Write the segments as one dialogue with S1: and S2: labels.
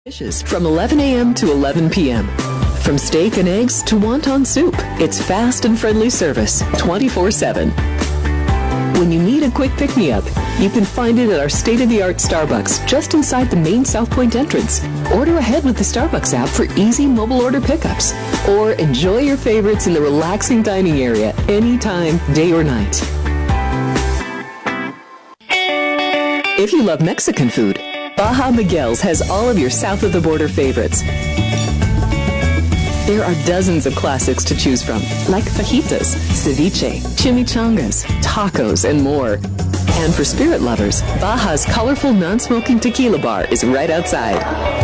S1: Dishes from 11 a.m. to 11 p.m. From steak and eggs to wonton soup, it's fast and friendly service 24/7. When you need a quick pick-me-up, you can find it at our state-of-the-art Starbucks just inside the main South Point entrance. Order ahead with the Starbucks app for easy mobile order pickups. Or enjoy your favorites in the relaxing dining area anytime, day or night. If you love Mexican food, Baja Miguel's has all of your south-of-the-border favorites. There are dozens of classics to choose from, like fajitas, ceviche, chimichangas, tacos, and more. And for spirit lovers, Baja's colorful non-smoking tequila bar is right outside.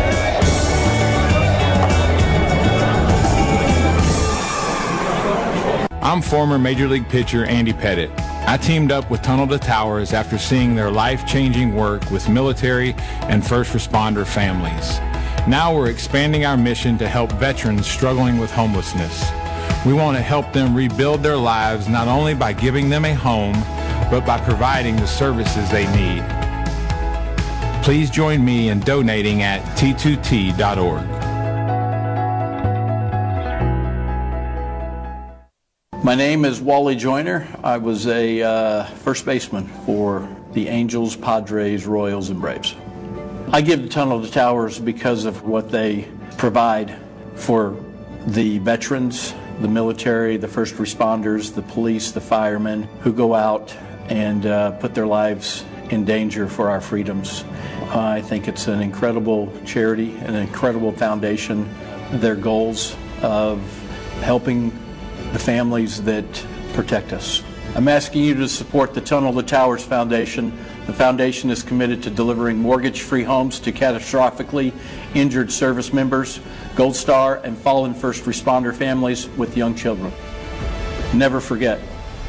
S2: I'm former Major League pitcher Andy Pettitte. I teamed up with Tunnel to Towers after seeing their life-changing work with military and first responder families. Now we're expanding our mission to help veterans struggling with homelessness. We want to help them rebuild their lives not only by giving them a home, but by providing the services they need. Please join me in donating at t2t.org.
S3: My name is Wally Joyner. I was a first baseman for the Angels, Padres, Royals, and Braves. I give the Tunnel to Towers because of what they provide for the veterans, the military, the first responders, the police, the firemen who go out and put their lives in danger for our freedoms. I think it's an incredible charity, an incredible foundation. Their goals of helping the families that protect us. I'm asking you to support the Tunnel to Towers Foundation. The foundation is committed to delivering mortgage-free homes to catastrophically injured service members, Gold Star, and fallen first responder families with young children. Never forget.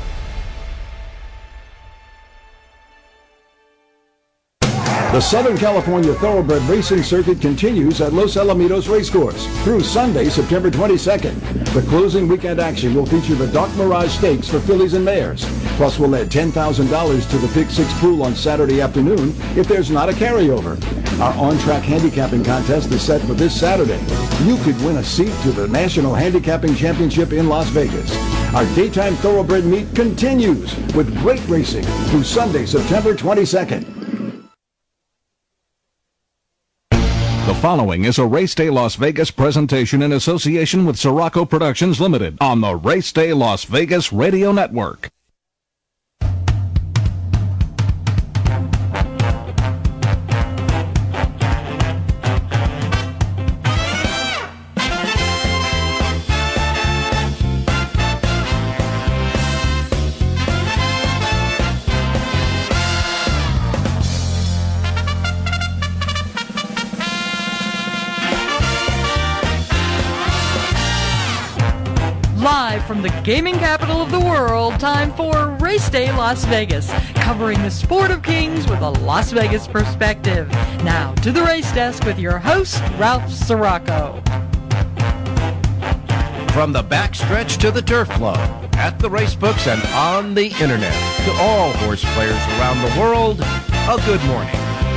S4: The Southern California Thoroughbred Racing Circuit continues at Los Alamitos Racecourse through Sunday, September 22nd. The closing weekend action will feature the Dark Mirage Stakes for fillies and mares. Plus, we'll add $10,000 to the Pick 6 pool on Saturday afternoon if there's not a carryover. Our on-track handicapping contest is set for this Saturday. You could win a seat to the National Handicapping Championship in Las Vegas. Our daytime thoroughbred meet continues with great racing through Sunday, September 22nd.
S5: The following is a Race Day Las Vegas presentation in association with Sirocco Productions Limited on the Race Day Las Vegas Radio Network.
S6: Live from the gaming capital of the world, time for Race Day Las Vegas, covering the sport of kings with a Las Vegas perspective. Now to the race desk with your host, Ralph Sirocco.
S7: From the backstretch to the turf club, at the race books and on the internet, to all horse players around the world, a good morning.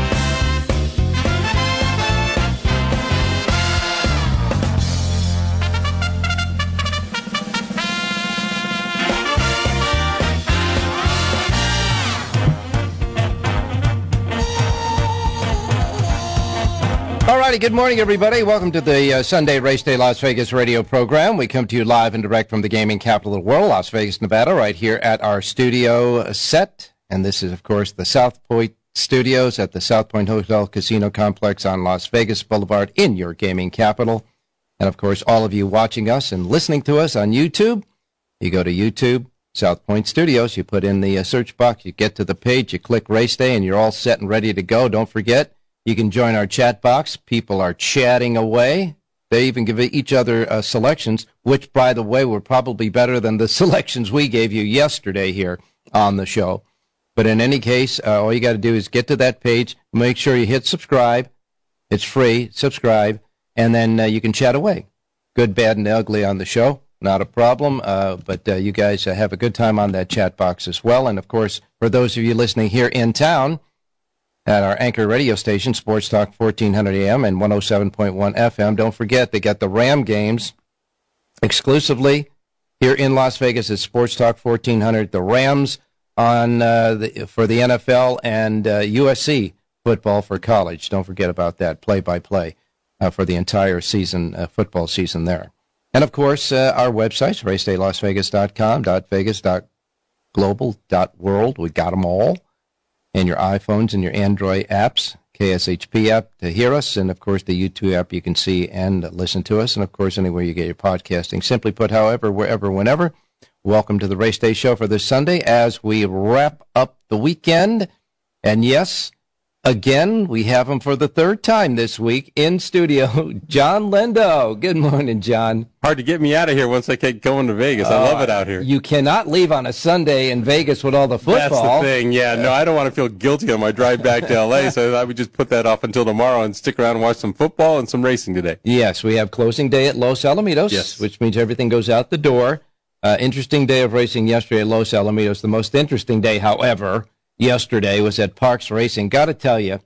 S8: Alrighty, good morning, everybody. Welcome to the Sunday Race Day Las Vegas radio program. We come to you live and direct from the gaming capital of the world, Las Vegas, Nevada, right here at our studio set. And this is, of course, the South Point Studios at the South Point Hotel Casino Complex on Las Vegas Boulevard in your gaming capital. And, of course, all of you watching us and listening to us on YouTube, you go to YouTube, South Point Studios, you put in the search box, you get to the page, you click Race Day, and you're all set and ready to go. Don't forget, you can join our chat box. People are chatting away. They even give each other selections, which, by the way, were probably better than the selections we gave you yesterday here on the show. But in any case, all you got to do is get to that page, make sure you hit subscribe. It's free, subscribe, and then you can chat away. Good, bad, and ugly on the show. Not a problem, but you guys have a good time on that chat box as well. And, of course, for those of you listening here in town, at our anchor radio station, Sports Talk 1400 AM and 107.1 FM. Don't forget, they got the Ram games exclusively here in Las Vegas at Sports Talk 1400. The Rams on for the NFL and USC football for college. Don't forget about that play-by-play for the entire season, football season there. And, of course, our websites, racedaylasvegas.com, .vegas, .global, .world. We got them all. And your iPhones and your Android apps, KSHP app to hear us, and, of course, the YouTube app you can see and listen to us, and, of course, anywhere you get your podcasting. Simply put, however, wherever, whenever. Welcome to the Race Day Show for this Sunday as we wrap up the weekend. And, yes, again, we have him for the third time this week in studio, John Lindo. Good morning, John.
S9: Hard to get me out of here once I get going to Vegas. I love it out here.
S8: You cannot leave on a Sunday in Vegas with all the football.
S9: That's the thing, yeah. No, I don't want to feel guilty on my drive back to L.A., so I would just put that off until tomorrow and stick around and watch some football and some racing today.
S8: Yes, we have closing day at Los Alamitos,
S9: yes,
S8: which means everything goes out the door. Interesting day of racing yesterday at Los Alamitos. The most interesting day, however, yesterday was at Parks Racing. Got to tell you,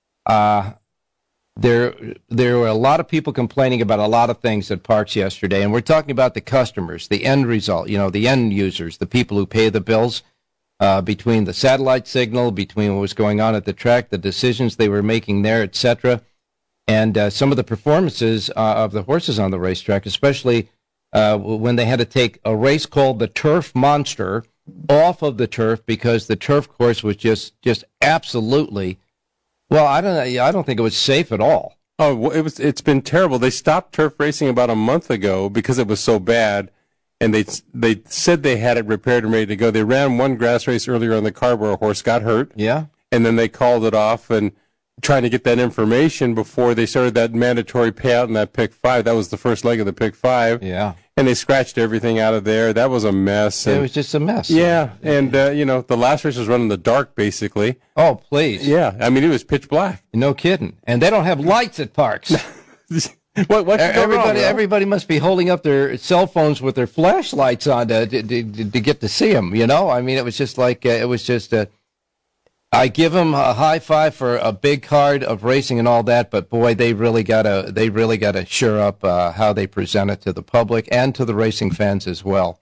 S8: there were a lot of people complaining about a lot of things at Parks yesterday, and we're talking about the customers, the end result, the end users, the people who pay the bills, between the satellite signal, between what was going on at the track, the decisions they were making there, etc., and some of the performances of the horses on the racetrack, especially when they had to take a race called the Turf Monster off of the turf because the turf course was just absolutely, well, I don't think it was safe at all.
S9: Oh, it's been terrible. They stopped turf racing about a month ago because it was so bad, and they said they had it repaired and ready to go. They ran one grass race earlier on the card where a horse got hurt.
S8: Yeah.
S9: And then they called it off and trying to get that information before they started that mandatory payout in that pick 5. That was the first leg of the pick 5.
S8: Yeah.
S9: And they scratched everything out of there. That was a mess.
S8: It was just a mess.
S9: Yeah, and, the last race was run in the dark, basically.
S8: Oh, please.
S9: Yeah, I mean, it was pitch black.
S8: No kidding. And they don't have lights at Parks. Everybody must be holding up their cell phones with their flashlights on to get to see them, I mean, it was just like, I give them a high five for a big card of racing and all that, but boy, they really gotta sure up how they present it to the public and to the racing fans as well.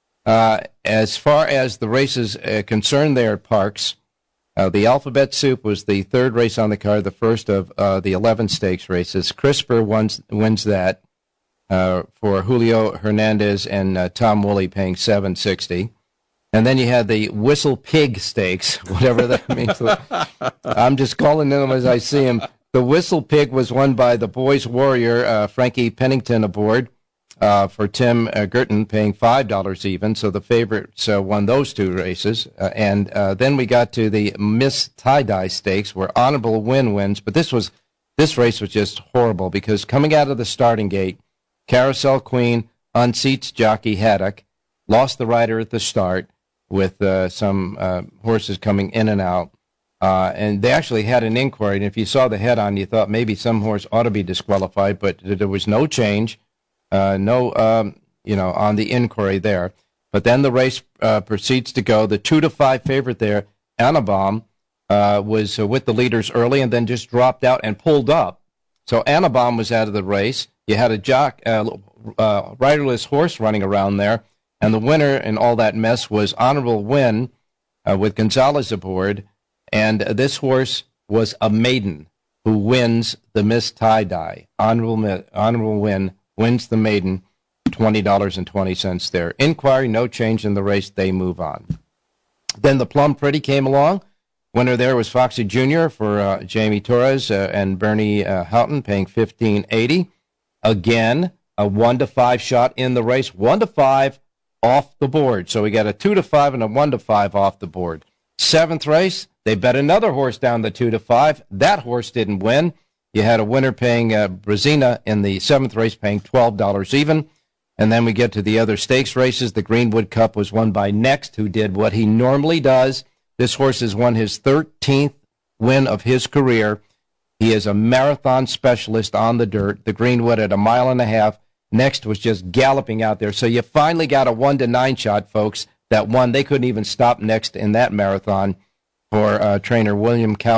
S8: As far as the races concerned there at Parks, the Alphabet Soup was the third race on the card, the first of the 11 stakes races. CRISPR wins that for Julio Hernandez and Tom Woolley paying $760. And then you had the Whistle Pig Stakes, whatever that means. I'm just calling them as I see them. The Whistle Pig was won by the Boys Warrior, Frankie Pennington aboard, for Tim Girton, paying $5 even. So the favorites won those two races. And then we got to the Miss Tie-Dye Stakes, where Honorable Win wins. But this race was just horrible, because coming out of the starting gate, Carousel Queen unseats Jockey Haddock, lost the rider at the start, with some horses coming in and out. And they actually had an inquiry, and if you saw the head-on, you thought maybe some horse ought to be disqualified, but there was no change, on the inquiry there. But then the race proceeds to go. The 2-5 favorite there, Annabom, was with the leaders early and then just dropped out and pulled up. So Annabom was out of the race. You had a riderless horse running around there. And the winner in all that mess was Honorable Win with Gonzalez aboard. And this horse was a maiden who wins the Miss Tie-Dye. Honorable Win wins the maiden, $20.20 there. Inquiry, no change in the race. They move on. Then the Plum Pretty came along. Winner there was Foxy Jr. for Jamie Torres and Bernie Houghton, paying $15.80. Again, a 1-5 shot in the race. 1-5. Off the board. So we got a 2-5 and a 1-5 off the board. Seventh race, they bet another horse down the 2-5. That horse didn't win. You had a winner paying Brazina in the seventh race, paying $12 even. And then we get to the other stakes races. The Greenwood Cup was won by Next, who did what he normally does. This horse has won his 13th win of his career. He is a marathon specialist on the dirt. The Greenwood at 1.5 miles. Next was just galloping out there. So you finally got a 1-9 shot, folks, that won. They couldn't even stop Next in that marathon for trainer William Cowan.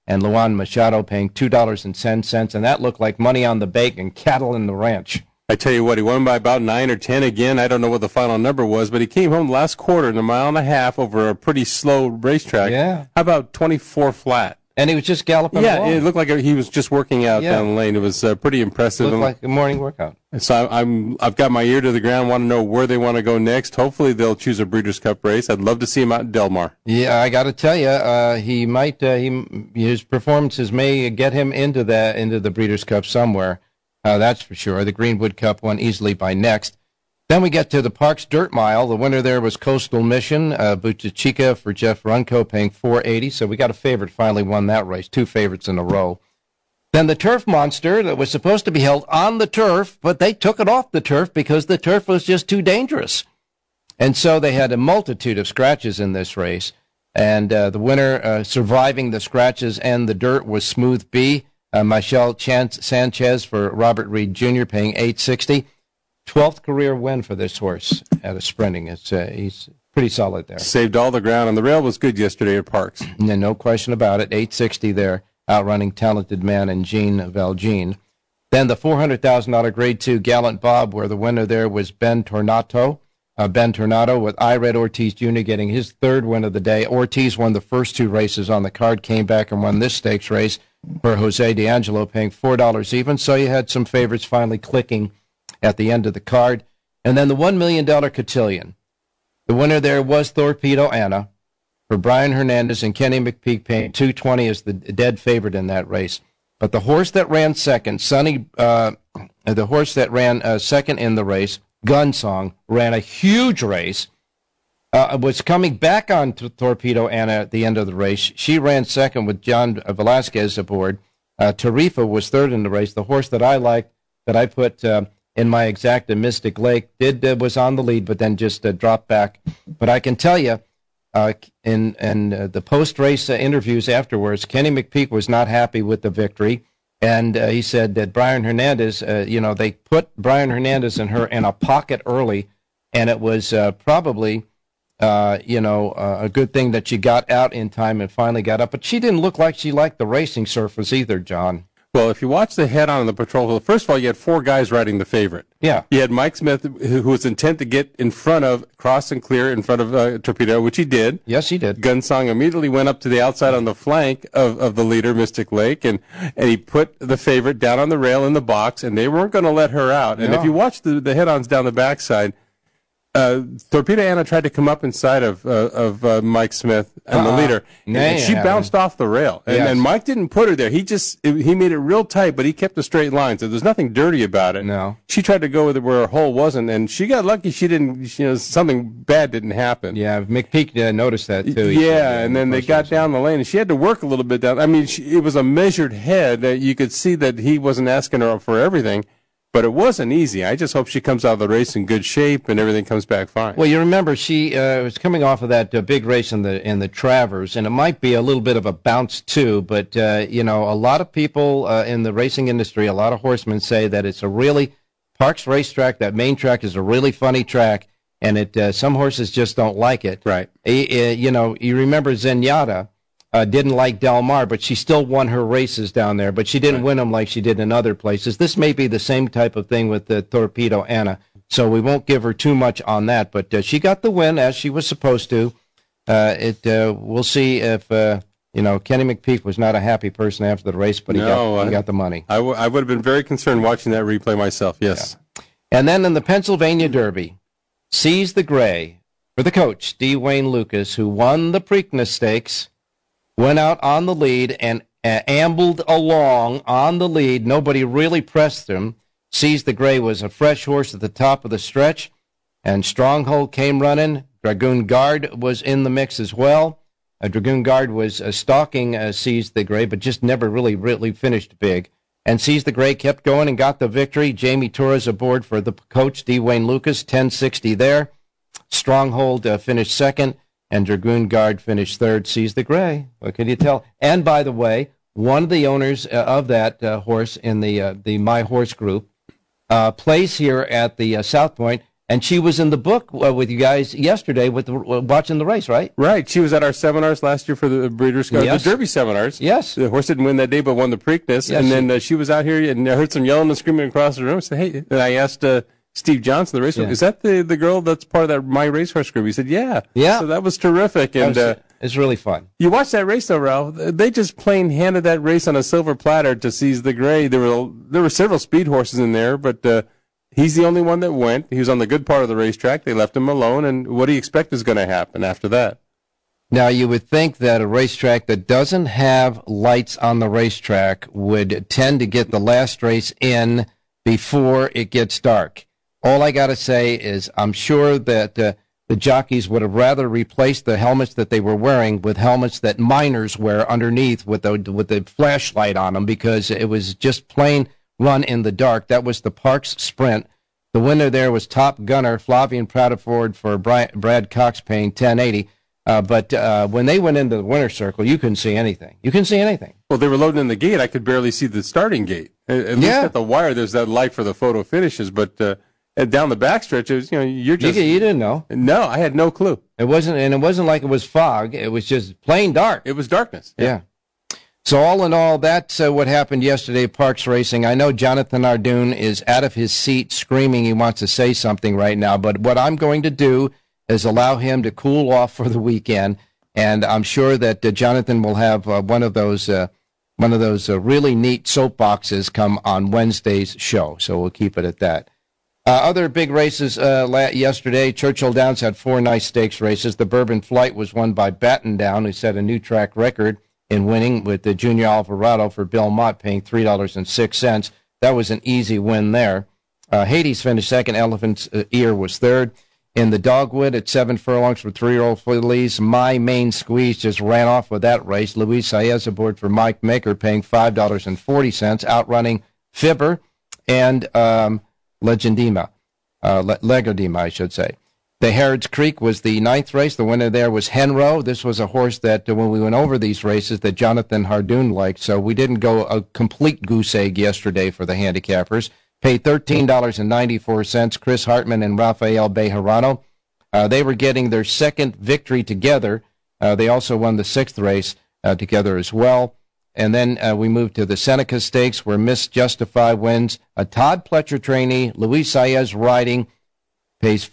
S8: and Luan Machado paying $2.10, and that looked like money on the bake and cattle in the ranch.
S9: I tell you what, he won by about 9 or 10 again. I don't know what the final number was, but he came home the last quarter in a mile and a half over a pretty slow racetrack.
S8: Yeah.
S9: How about 24 flat?
S8: And he was just galloping along.
S9: It looked like he was just working out down the lane. It was pretty impressive.
S8: Looked like a morning workout.
S9: So I've got my ear to the ground, want to know where they want to go next. Hopefully they'll choose a Breeders' Cup race. I'd love to see him out in Del Mar.
S8: Yeah, I got to tell you, he might. His performances may get him into the Breeders' Cup somewhere. That's for sure. The Greenwood Cup won easily by next. Then we get to the Parks Dirt Mile. The winner there was Coastal Mission, Butichica for Jeff Runco, paying $4.80. So we got a favorite finally won that race, 2 favorites in a row. Then the Turf Monster that was supposed to be held on the turf, but they took it off the turf because the turf was just too dangerous. And so they had a multitude of scratches in this race. And the winner surviving the scratches and the dirt was Smooth B, Michelle Sanchez for Robert Reed Jr., paying $8.60. 12th career win for this horse at a sprinting. He's pretty solid there.
S9: Saved all the ground, and the rail was good yesterday at Parks.
S8: No question about it. 860 there, outrunning Talented Man and Jean Valjean. Then the $400,000 Grade 2 Gallant Bob, where the winner there was Ben Tornato, with Ired Ortiz Jr. getting his 3rd win of the day. Ortiz won the first 2 races on the card, came back and won this stakes race for Jose D'Angelo, paying $4 even. So you had some favorites finally clicking at the end of the card. And then the $1 million Cotillion. The winner there was Torpedo Anna for Brian Hernandez and Kenny McPeak, paying $2.20 as the dead favorite in that race. But the horse that ran second, second in the race, Gunsong, ran a huge race, was coming back on to Torpedo Anna at the end of the race. She ran second with John Velasquez aboard. Tarifa was 3rd in the race. The horse that I liked, that I put in my exacta, Mystic Lake, was on the lead, but then just dropped back. But I can tell you, in the post-race interviews afterwards, Kenny McPeak was not happy with the victory, and he said that Brian Hernandez, they put Brian Hernandez and her in a pocket early, and it was probably, a good thing that she got out in time and finally got up. But she didn't look like she liked the racing surface either, John.
S9: Well, if you watch the head-on the patrol, first of all, you had 4 guys riding the favorite.
S8: Yeah.
S9: You had Mike Smith, who was intent to get in front of, cross and clear in front of Torpedo, which he did.
S8: Yes, he did.
S9: Gunsong immediately went up to the outside on the flank of the leader, Mystic Lake, and he put the favorite down on the rail in the box, and they weren't going to let her out. And if you watch the head-ons down the backside, Torpedo Anna tried to come up inside of Mike Smith and the leader, and she bounced off the rail. And Mike didn't put her there. He made it real tight, but he kept a straight line, so there's nothing dirty about it.
S8: No.
S9: She tried to go with it where her hole wasn't, and she got lucky. She didn't, something bad didn't happen.
S8: Yeah, McPeak noticed that too.
S9: Yeah, and then they got down the lane, and she had to work a little bit down. I mean, it was a measured head. You could see that he wasn't asking her for everything. But it wasn't easy. I just hope she comes out of the race in good shape and everything comes back fine.
S8: Well, you remember she was coming off of that big race in the Travers, and it might be a little bit of a bounce too. But a lot of people in the racing industry, a lot of horsemen say that it's a really Parks racetrack. That main track is a really funny track, and some horses just don't like it.
S9: Right.
S8: You remember Zenyatta. Didn't like Del Mar, but she still won her races down there, but she didn't win them like she did in other places. This may be the same type of thing with the Torpedo Anna, so we won't give her too much on that, but she got the win as she was supposed to. We'll see if, Kenny McPeak was not a happy person after the race, but he got the money.
S9: I would have been very concerned watching that replay myself, yes.
S8: Yeah. And then in the Pennsylvania Derby, Seize the Gray for the coach, D. Wayne Lucas, who won the Preakness Stakes, went out on the lead and ambled along on the lead. Nobody really pressed him. Seize the Gray was a fresh horse at the top of the stretch, and Stronghold came running. Dragoon Guard was in the mix as well. Dragoon Guard was stalking Seize the Gray, but just never really finished big. And Seize the Gray kept going and got the victory. Jamie Torres aboard for the coach, D. Wayne Lucas, 1060 there. Stronghold finished second. And Dragoon Guard finished 3rd. Seize the Gray. What can you tell? And by the way, one of the owners of that horse in the My Horse group plays here at the South Point And she was in the book with you guys yesterday with watching the race, right?
S9: Right. She was at our seminars last year for the Breeders' Cup, the Derby seminars.
S8: Yes.
S9: The horse didn't win that day, but won the Preakness. Yes, and then she was out here, and I heard some yelling and screaming across the room. I said, hey, and I asked Steve Johnson, the racer, is that the girl that's part of that My Racehorse group? He said, yeah.
S8: Yeah.
S9: So that was terrific. And
S8: it's really fun.
S9: You watch that race, though, Ralph. They just plain handed that race on a silver platter to Seize the Gray. There were several speed horses in there, but he's the only one that went. He was on the good part of the racetrack. They left him alone, and what do you expect is going to happen after that?
S8: Now, you would think that a racetrack that doesn't have lights on the racetrack would tend to get the last race in before it gets dark. All I got to say is I'm sure that the jockeys would have rather replaced the helmets that they were wearing with helmets that miners wear underneath with the flashlight on them, because it was just plain run in the dark. That was the Parks Sprint. The winner there was Top Gunner, Flavian Prataford for Brad Cox, paying $10.80. But when they went into the winner's circle, you couldn't see anything. You couldn't see anything.
S9: Well, they were loading in the gate. I could barely see the starting gate. At least at the wire, there's that light for the photo finishes. But down the backstretch, it was, you're just...
S8: You didn't know.
S9: No, I had no clue.
S8: It wasn't like it was fog. It was just plain dark.
S9: It was darkness.
S8: Yeah. So all in all, that's what happened yesterday at Parks Racing. I know Jonathan Ardoon is out of his seat screaming he wants to say something right now, but what I'm going to do is allow him to cool off for the weekend, and I'm sure that Jonathan will have one of those really neat soapboxes come on Wednesday's show, so we'll keep it at that. Other big races yesterday, Churchill Downs had 4 nice stakes races. The Bourbon Flight was won by Batten Down, who set a new track record in winning with the Junior Alvarado for Belmont, paying $3.06. That was an easy win there. Hades finished second. Elephant's Ear was third. In the Dogwood at 7 furlongs for 3-year-old fillies, My Main Squeeze just ran off with that race. Luis Saez aboard for Mike Maker, paying $5.40, outrunning Fibber and Legadima, I should say. The Harrods Creek was the 9th race. The winner there was Henro. This was a horse that, when we went over these races, that Jonathan Hardoon liked, so we didn't go a complete goose egg yesterday for the handicappers. Paid $13.94. Chris Hartman and Rafael Bejarano. They were getting their second victory together. They also won the 6th race together as well. And then we moved to the Seneca Stakes, where Miss Justify wins. A Todd Pletcher trainee, Luis Saez riding, pays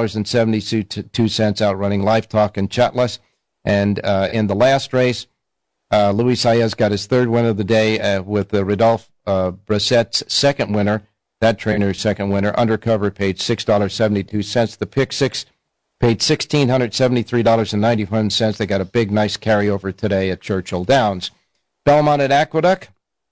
S8: $4.72, outrunning Life Talk and Chatlas. And in the last race, Luis Saez got his 3rd win of the day with Rodolphe Brissette's 2nd winner. That trainer's 2nd winner. Undercover paid $6.72. The Pick 6 paid $1,673.91. They got a big, nice carryover today at Churchill Downs. Belmont at Aqueduct.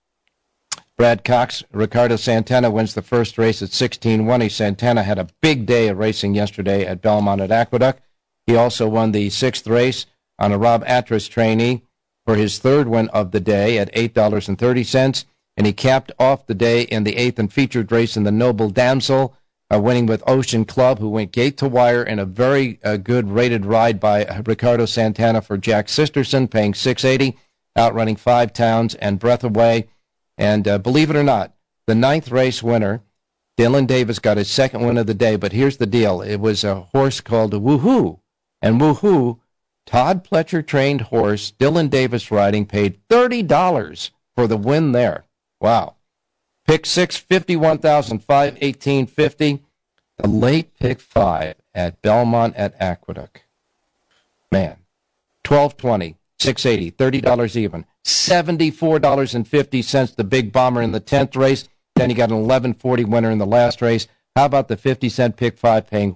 S8: Brad Cox, Ricardo Santana wins the first race at 16-1. Santana had a big day of racing yesterday at Belmont at Aqueduct. He also won the 6th race on a Rob Atras trainee for his 3rd win of the day at $8.30. And he capped off the day in the 8th and featured race in the Noble Damsel, winning with Ocean Club, who went gate to wire in a very good rated ride by Ricardo Santana for Jack Sisterson, paying $6.80, outrunning 5 Towns and Breath Away. And believe it or not, the 9th race winner, Dylan Davis, got his 2nd win of the day. But here's the deal. It was a horse called Woohoo. And Woohoo, Todd Pletcher trained horse, Dylan Davis riding, paid $30 for the win there. Wow. Pick 6, $51,500, $18.50. The late pick 5 at Belmont at Aqueduct. Man, $12.20, $6.80, $30 even. $74.50, the big bomber in the 10th race. Then you got an $11.40 winner in the last race. How about the 50-cent pick 5 paying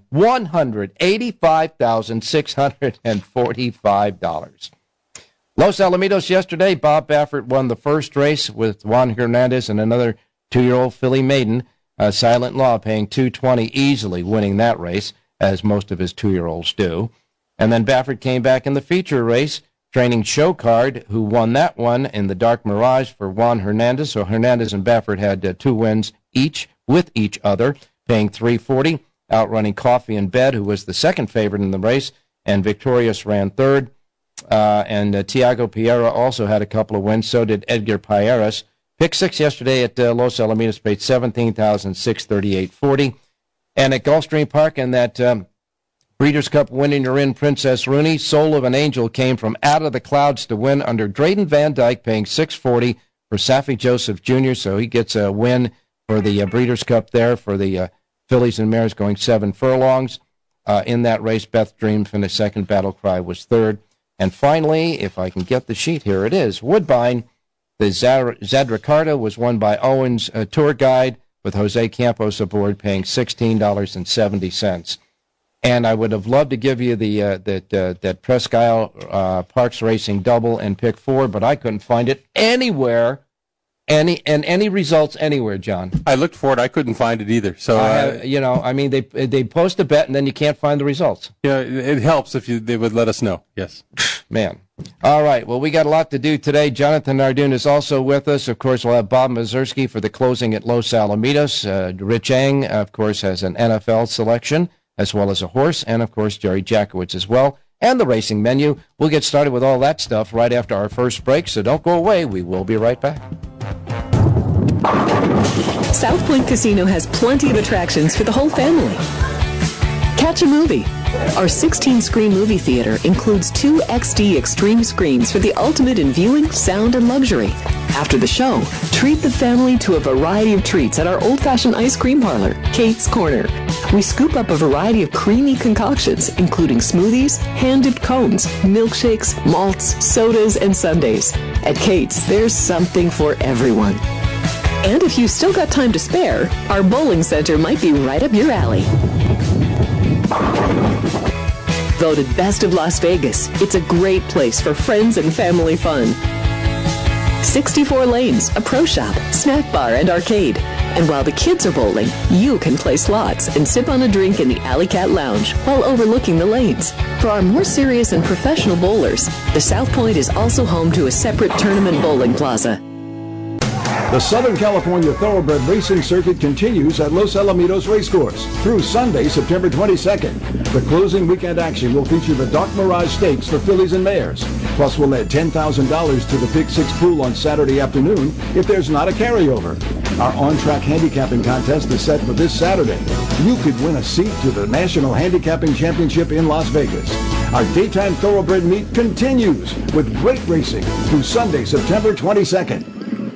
S8: $185,645? Los Alamitos yesterday, Bob Baffert won the first race with Juan Hernandez and another 2-year-old filly maiden, Silent Law, paying $2.20, easily winning that race, as most of his 2-year-olds do. And then Baffert came back in the feature race, training Showcard, who won that one in the Dark Mirage for Juan Hernandez. So Hernandez and Baffert had 2 wins each with each other, paying $3.40, outrunning Coffee in Bed, who was the 2nd favorite in the race, and Victorious ran 3rd. And Tiago Piera also had a couple of wins. So did Edgar Payeras. Pick 6 yesterday at Los Alamitos paid $17,638.40. And at Gulfstream Park in that Breeders' Cup winning in Princess Rooney, Soul of an Angel came from out of the clouds to win under Drayden Van Dyke, paying $640 for Saffie Joseph Jr., so he gets a win for the Breeders' Cup there for the fillies and mares going 7 furlongs. In that race, Beth Dream finished second, Battle Cry was third. And finally, if I can get the sheet, here it is, Woodbine. The Zadricarta was won by Owens Tour Guide with Jose Campos aboard, paying $16.70. And I would have loved to give you that Presque Isle Parks Racing double and pick 4, but I couldn't find it anywhere. Any results anywhere, John?
S9: I looked for it. I couldn't find it either. So
S8: they post a bet and then you can't find the results.
S9: Yeah, it helps if they would let us know. Yes,
S8: man. All right. Well, we got a lot to do today. Jonathan Nardoon is also with us. Of course, we'll have Bob Mazursky for the closing at Los Alamitos. Rich Eng, of course, has an NFL selection as well as a horse, and of course Jerry Jackowitz as well. And the racing menu. We'll get started with all that stuff right after our first break, so don't go away. We will be right back.
S1: South Point Casino has plenty of attractions for the whole family. Catch a movie. Our 16-screen movie theater includes 2 XD Extreme screens for the ultimate in viewing, sound, and luxury. After the show, treat the family to a variety of treats at our old-fashioned ice cream parlor, Kate's Corner. We scoop up a variety of creamy concoctions, including smoothies, hand-dipped cones, milkshakes, malts, sodas, and sundaes. At Kate's, there's something for everyone. And if you've still got time to spare, our bowling center might be right up your alley. Voted Best of Las Vegas, it's a great place for friends and family fun. 64 lanes, a pro shop, snack bar, and arcade. And while the kids are bowling, you can play slots and sip on a drink in the Alley Cat Lounge while overlooking the lanes. For our more serious and professional bowlers, the South Point is also home to a separate tournament bowling plaza.
S4: The Southern California Thoroughbred Racing Circuit continues at Los Alamitos Racecourse through Sunday, September 22nd. The closing weekend action will feature the Doc Mirage Stakes for fillies and mares. Plus, we'll add $10,000 to the Pick 6 pool on Saturday afternoon if there's not a carryover. Our on-track handicapping contest is set for this Saturday. You could win a seat to the National Handicapping Championship in Las Vegas. Our daytime thoroughbred meet continues with great racing through Sunday, September 22nd.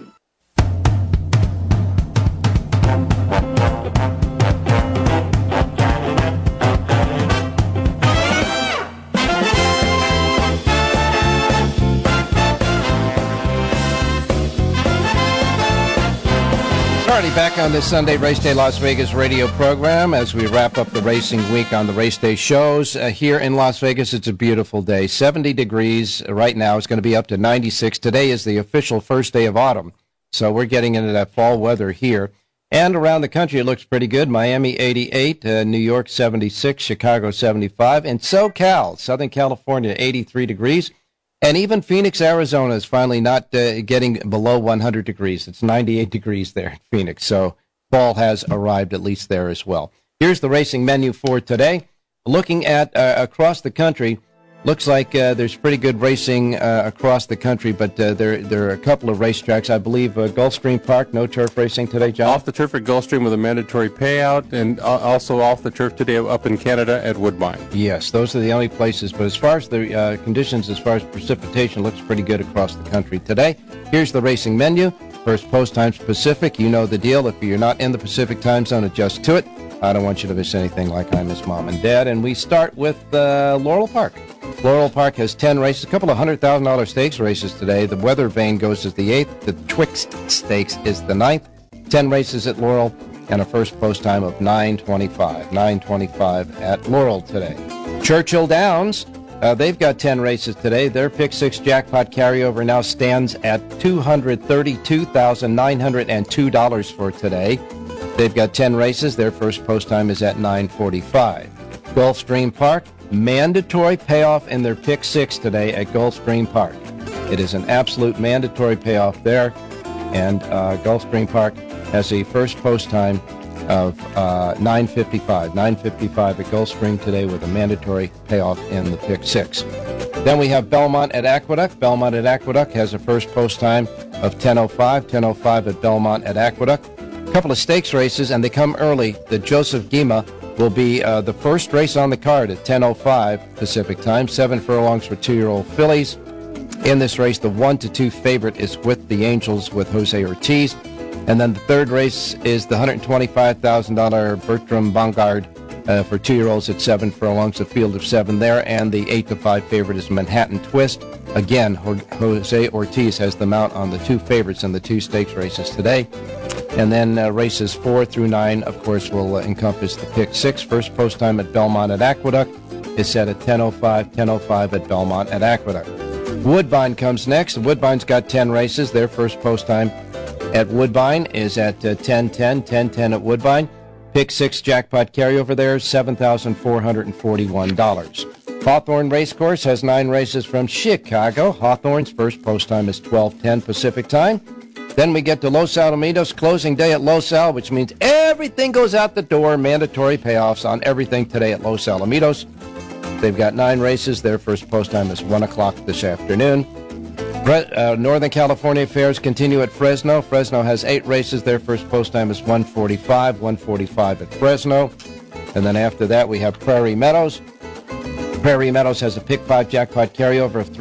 S8: Back on this Sunday Race Day Las Vegas radio program as we wrap up the racing week on the Race Day shows. Here in Las Vegas, it's a beautiful day. 70 degrees right now. It's going to be up to 96. Today is the official first day of autumn, so we're getting into that fall weather here. And around the country, it looks pretty good. Miami, 88. New York, 76. Chicago, 75. And SoCal, Southern California, 83 degrees. And even Phoenix, Arizona is finally not getting below 100 degrees. It's 98 degrees there in Phoenix. So fall has arrived at least there as well. Here's the racing menu for today. Looking at across the country, looks like there's pretty good racing across the country, but there are a couple of racetracks. I believe Gulfstream Park, no turf racing today, John?
S9: Off the turf at Gulfstream with a mandatory payout, and also off the turf today up in Canada at Woodbine.
S8: Yes, those are the only places. But as far as the conditions, as far as precipitation, looks pretty good across the country today. Here's the racing menu. First post times Pacific. You know the deal. If you're not in the Pacific time zone, adjust to it. I don't want you to miss anything like I miss Mom and Dad. And we start with Laurel Park. Laurel Park has 10 races, a couple of $100,000 stakes races today. The Weather Vane goes as the 8th. The Twixt Stakes is the 9th. 10 races at Laurel and a first post time of 9:25. 9:25 at Laurel today. Churchill Downs, they've got 10 races today. Their Pick 6 jackpot carryover now stands at $232,902 for today. They've got 10 races. Their first post time is at 9:45. Gulfstream Park, mandatory payoff in their Pick 6 today at Gulfstream Park. It is an absolute mandatory payoff there, and Gulfstream Park has a first post time of 9:55. 9:55 at Gulfstream today with a mandatory payoff in the Pick 6. Then we have Belmont at Aqueduct. Belmont at Aqueduct has a first post time of 10:05. 10:05 at Belmont at Aqueduct. couple of stakes races, and they come early. The Joseph Gima will be the first race on the card at 10:05 Pacific time. 7 furlongs for 2-year-old fillies. In this race, the 1-2 favorite is With the Angels with Jose Ortiz. And then the third race is the $125,000 Bertram Bongard for 2-year-olds at 7 furlongs, a field of 7 there. And the 8-5 favorite is Manhattan Twist. Again, Jose Ortiz has the mount on the 2 favorites in the 2 stakes races today. And then races 4 through 9, of course, will encompass the pick 6. First post time at Belmont at Aqueduct is set at 10:05 at Belmont at Aqueduct. Woodbine comes next. Woodbine's got 10 races. Their first post time at Woodbine is at 10:10 at Woodbine. Pick 6 jackpot carryover there, $7,441. Hawthorne Racecourse has 9 races from Chicago. Hawthorne's first post time is 12:10 Pacific time. Then we get to Los Alamitos, closing day at Los Al, which means everything goes out the door, mandatory payoffs on everything today at Los Alamitos. They've got 9 races. Their first post time is 1 o'clock this afternoon. Northern California Fairs continue at Fresno. Fresno has 8 races. Their first post time is 1:45 at Fresno. And then after that, we have Prairie Meadows. Prairie Meadows has a pick 5 jackpot carryover of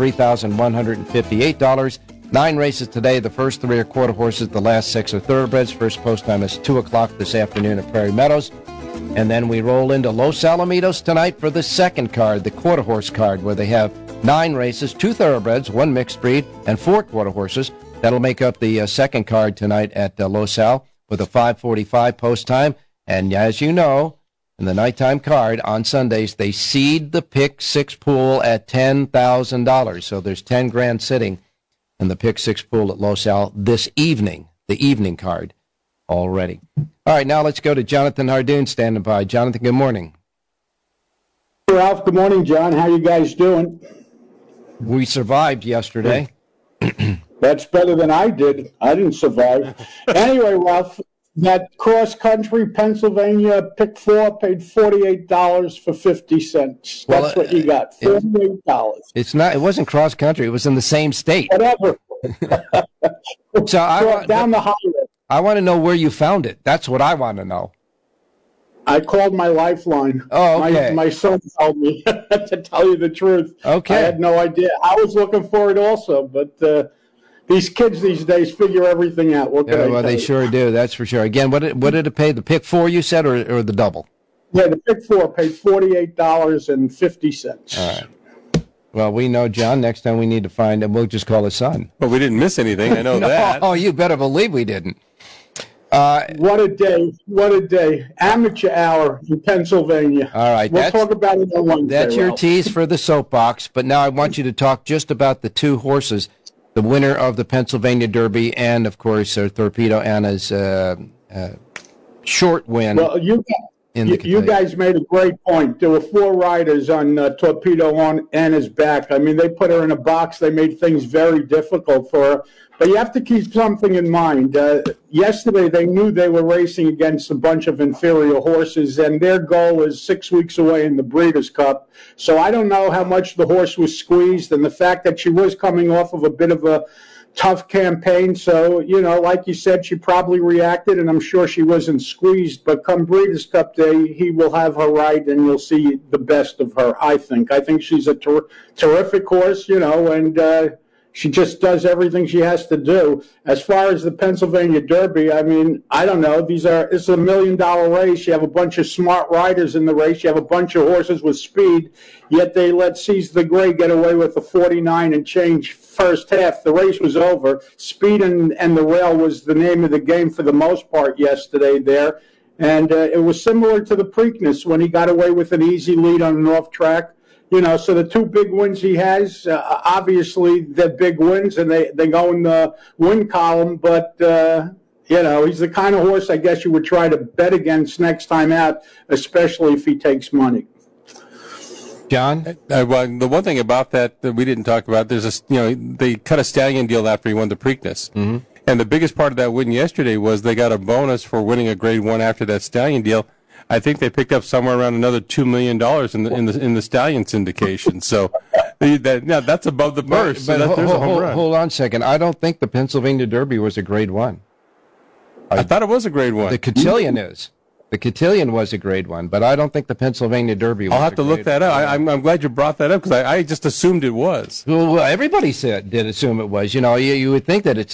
S8: $3,158. 9 races today. The first 3 are quarter horses. The last 6 are thoroughbreds. First post time is 2 o'clock this afternoon at Prairie Meadows. And then we roll into Los Alamitos tonight for the second card, the quarter horse card, where they have 9 races, 2 thoroughbreds, 1 mixed breed, and 4 quarter horses. That'll make up the second card tonight at Los Al with a 5:45 post time. And as you know, in the nighttime card on Sundays, they seed the pick 6 pool at $10,000. So there's 10 grand sitting in the pick 6 pool at Los Al this evening, the evening card already. All right, now let's go to Jonathan Hardoon standing by. Jonathan, good morning.
S10: Ralph, good morning, John. How you guys doing?
S8: We survived yesterday.
S10: That's better than I did. I didn't survive. Anyway, Ralph, that cross-country Pennsylvania pick 4 paid $48 for 50 cents. That's what you got, $48.
S8: It's not. It wasn't cross-country. It was in the same state.
S10: Whatever.
S8: So
S10: down the highway.
S8: I want to know where you found it. That's what I want to know.
S10: I called my Lifeline.
S8: Oh, okay.
S10: My son told me, to tell you the truth.
S8: Okay.
S10: I had no idea. I was looking for it also, but these kids these days figure everything out. What can I tell
S8: they
S10: you?
S8: sure do. That's for sure. Again, what did it pay? The pick 4 you said, or the double?
S10: Yeah, the pick 4 paid $48.50.
S8: All right. Well, we know, John, next time we need to find him, we'll just call his son.
S9: But we didn't miss anything. I know that.
S8: Oh, you better believe we didn't.
S10: What a day. What a day. Amateur hour in Pennsylvania.
S8: All right.
S10: We'll talk about it on Wednesday.
S8: That's your tease for the soapbox. But now I want you to talk just about the 2 horses, the winner of the Pennsylvania Derby and, of course, Torpedo Anna's short win.
S10: Well, you guys made a great point. There were 4 riders on Torpedo Anna's back. I mean, they put her in a box. They made things very difficult for her. But you have to keep something in mind. Yesterday, they knew they were racing against a bunch of inferior horses, and their goal is 6 weeks away in the Breeders' Cup. So I don't know how much the horse was squeezed, and the fact that she was coming off of a bit of a tough campaign. So, like you said, she probably reacted, and I'm sure she wasn't squeezed. But come Breeders' Cup Day, he will have her right, and you'll see the best of her, I think. I think she's a terrific horse, and she just does everything she has to do. As far as the Pennsylvania Derby, I mean, I don't know. It's a $1 million race. You have a bunch of smart riders in the race. You have a bunch of horses with speed, yet they let Seize the Gray get away with the 49 and change first half. The race was over. Speed and the rail was the name of the game for the most part yesterday there. And it was similar to the Preakness when he got away with an easy lead on an off track. So the 2 big wins he has, obviously they're big wins, and they go in the win column. But, he's the kind of horse I guess you would try to bet against next time out, especially if he takes money.
S8: John?
S9: Well, the one thing about that we didn't talk about, they cut a stallion deal after he won the Preakness.
S8: Mm-hmm.
S9: And the biggest part of that win yesterday was they got a bonus for winning a Grade 1 after that stallion deal. I think they picked up somewhere around another $2 million in the stallion syndication. So that's above the purse.
S8: But there's a home run. Hold on a second. I don't think the Pennsylvania Derby was a Grade 1.
S9: I thought it was a grade 1.
S8: The Cotillion is. The Cotillion was a grade 1, but I don't think the Pennsylvania Derby was.
S9: I'll have to look that up. I'm glad you brought that up because I just assumed it was.
S8: Well, everybody did assume it was. You would think that it's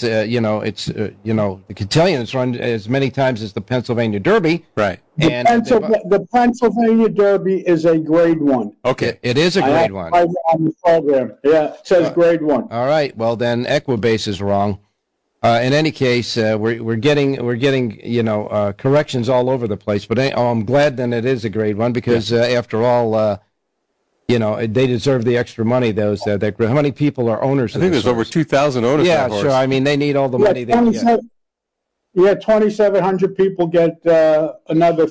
S8: the Cotillion is run as many times as the Pennsylvania Derby.
S9: Right.
S10: The Pennsylvania Derby is a grade 1.
S9: Okay.
S8: It is a grade 1.
S10: On the program. Yeah, it says grade 1.
S8: All right. Well, then Equibase is wrong. In any case, we're getting corrections all over the place. But I'm glad then it is a grade 1 because after all, they deserve the extra money. How many people are owners?
S9: I think there's over 2,000 owners.
S8: Yeah, sure. I mean, they need all the money they get.
S10: Yeah, 2,700 people get another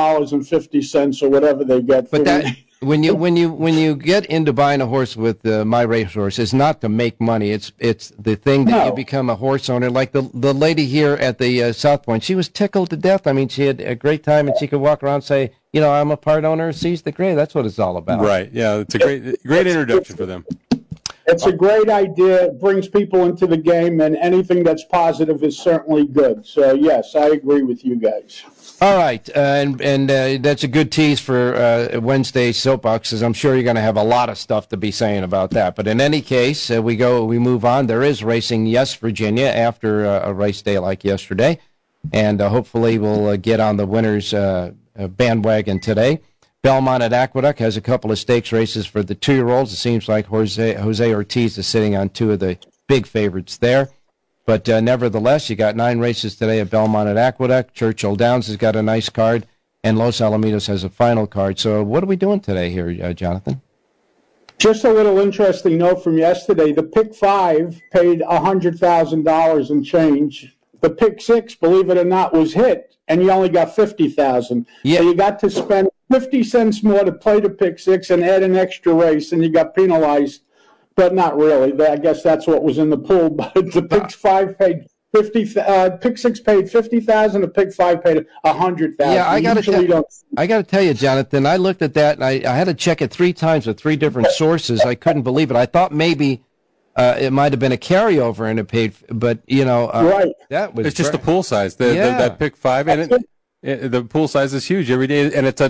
S10: $3.50 or whatever they get.
S8: But when you get into buying a horse with My Racehorse, it's not to make money. It's the thing that you become a horse owner. Like the lady here at the South Point, she was tickled to death. I mean, she had a great time, and she could walk around and say, I'm a part owner of Seize the Grey. That's what it's all about.
S9: Right. Yeah, it's a great introduction for them.
S10: It's a great idea. It brings people into the game, and anything that's positive is certainly good. So, yes, I agree with you guys.
S8: All right, and that's a good tease for Wednesday's soapboxes. I'm sure you're going to have a lot of stuff to be saying about that. But in any case, we move on. There is racing, yes, Virginia, after a race day like yesterday, and hopefully we'll get on the winners' bandwagon today. Belmont at Aqueduct has a couple of stakes races for the 2-year-olds. It seems like Jose Ortiz is sitting on 2 of the big favorites there. But nevertheless, you got 9 races today at Belmont at Aqueduct. Churchill Downs has got a nice card, and Los Alamitos has a final card. So what are we doing today here, Jonathan?
S10: Just a little interesting note from yesterday. The pick 5 paid $100,000 and change. The pick 6, believe it or not, was hit, and you only got $50,000.
S8: Yeah.
S10: So you got to spend 50 cents more to play the pick 6 and add an extra race, and you got penalized. But not really. I guess that's what was in the pool. But the pick 5 paid pick 6 paid $50,000. The pick 5 paid $100,000.
S8: Yeah, I got to tell you, Jonathan. I looked at that, and I had to check it 3 times with 3 different sources. I couldn't believe it. I thought maybe it might have been a carryover and it paid, but
S10: right.
S8: That was
S9: it's just the pool size. That pick 5, and the pool size is huge every day, and it's a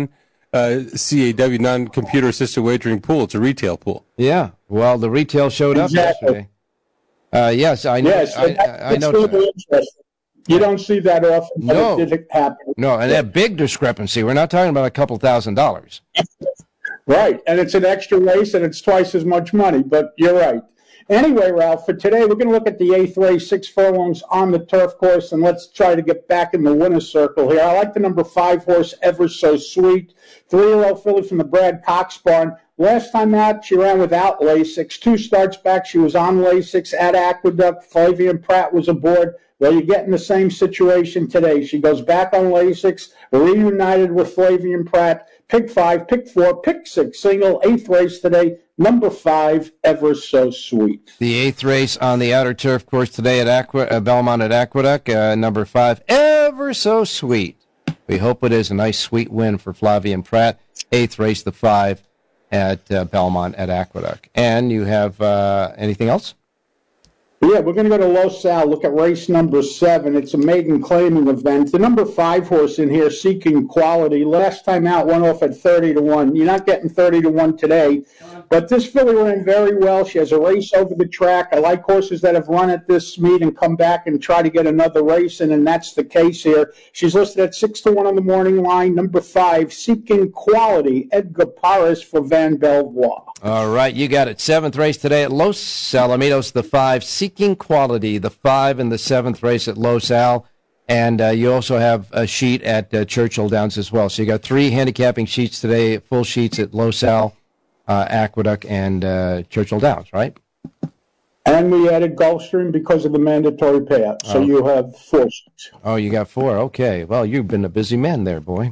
S9: non-CAW, non-computer assisted wagering pool. It's a retail pool.
S8: Yeah. Well, the retail showed up yesterday. Yes, I know.
S10: Yes,
S8: I know.
S10: Really interesting. You don't see that often, but it did happen.
S8: No, and that big discrepancy. We're not talking about a couple $1,000s.
S10: Right, and it's an extra race, and it's twice as much money, but you're right. Anyway, Ralph, for today, we're going to look at the 8th race, 6 furlongs on the turf course, and let's try to get back in the winner's circle here. I like the number 5 horse, Ever So Sweet, 3-year-old filly from the Brad Cox barn. Last time out, she ran without Lasix. 2 starts back, she was on Lasix at Aqueduct. Flavian Pratt was aboard. Well, you're getting the same situation today. She goes back on Lasix, reunited with Flavian Pratt. Pick 5, pick 4, pick 6, single, 8th race today. Number 5, Ever So Sweet.
S8: The 8th race on the outer turf course today at Belmont at Aqueduct. Number 5, Ever So Sweet. We hope it is a nice, sweet win for Flavian Pratt. 8th race, the 5 at Belmont at Aqueduct. And you have anything else?
S10: Yeah, we're going to go to Los Al, look at race number 7. It's a maiden claiming event. The number 5 horse in here, Seeking Quality, last time out went off at 30-1. You're not getting 30-1 today, but this filly ran very well. She has a race over the track. I like horses that have run at this meet and come back and try to get another race in, and that's the case here. She's listed at 6-1 on the morning line. Number 5, Seeking Quality, Edgar Paris for Van Belvoir.
S8: All right, you got it. 7th race today at Los Alamitos, the 5, Seeking Quality, the 5 in the 7th race at Los Al. And you also have a sheet at Churchill Downs as well. So you got 3 handicapping sheets today, full sheets at Los Al, Aqueduct, and Churchill Downs, right?
S10: And we added Gulfstream because of the mandatory payout. So you have 4 sheets.
S8: Oh, you got 4. Okay. Well, you've been a busy man there, boy.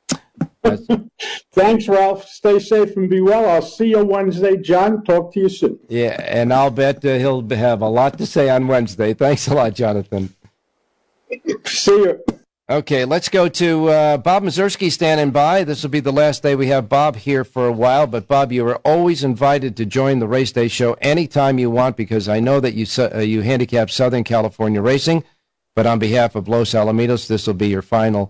S10: Thanks, Ralph. Stay safe and be well. I'll see you Wednesday. John, talk to you soon.
S8: Yeah, and I'll bet he'll have a lot to say on Wednesday. Thanks a lot, Jonathan.
S10: See you.
S8: Okay, let's go to Bob Mazursky standing by. This will be the last day we have Bob here for a while. But, Bob, you are always invited to join the Race Day Show anytime you want because I know that you handicap Southern California racing. But on behalf of Los Alamitos, this will be your final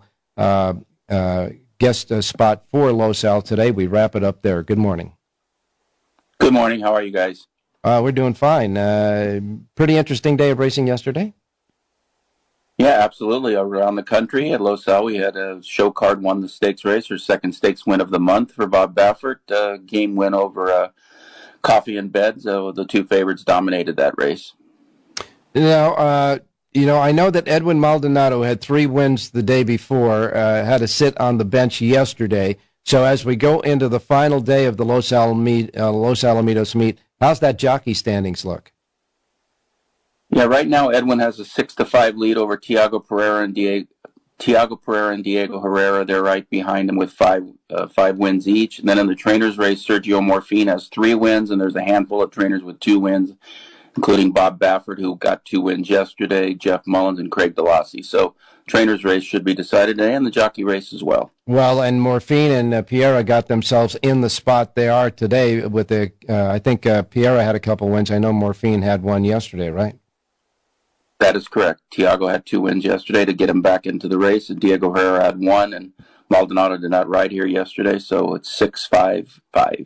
S8: guest spot for Los Al today. We wrap it up there. Good morning.
S11: Good morning. How are you guys?
S8: We're doing fine. Pretty interesting day of racing yesterday.
S11: Yeah, absolutely. Around the country at Los Al, we had a show card won the stakes race, her second stakes win of the month for Bob Baffert. Game win over Coffee and Beds. The two favorites dominated that race.
S8: Now, I know that Edwin Maldonado had 3 wins the day before, had to sit on the bench yesterday. So as we go into the final day of the Los Alamitos meet, how's that jockey standings look?
S11: Yeah, right now Edwin has a 6-5 lead over Tiago Pereira and Diego Herrera. They're right behind him with 5 wins each. And then in the trainers race, Sergio Morfin has 3 wins, and there's a handful of trainers with 2 wins, including Bob Baffert, who got 2 wins yesterday, Jeff Mullins, and Craig DeLassy. So trainers race should be decided today, and the jockey race as well.
S8: Well, and Morfin and Piera got themselves in the spot they are today with I think Piera had a couple wins. I know Morfin had one yesterday, right?
S11: That is correct. Tiago had 2 wins yesterday to get him back into the race, and Diego Herrera had 1, and Maldonado did not ride here yesterday, so it's 6-5-5.